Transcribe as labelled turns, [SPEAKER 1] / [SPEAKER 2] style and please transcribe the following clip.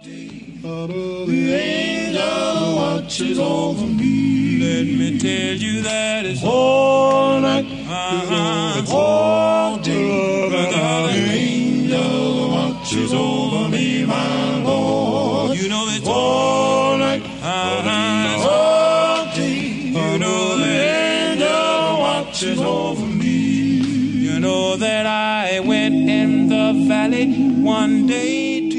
[SPEAKER 1] The angel watches over me.
[SPEAKER 2] Let me tell you that it's
[SPEAKER 1] all night,
[SPEAKER 2] all
[SPEAKER 1] day. The angel watches over me, my Lord.
[SPEAKER 2] You know it's
[SPEAKER 1] all night, all day.
[SPEAKER 2] You know
[SPEAKER 1] the angel watches over me.
[SPEAKER 2] You know that I went in the valley one day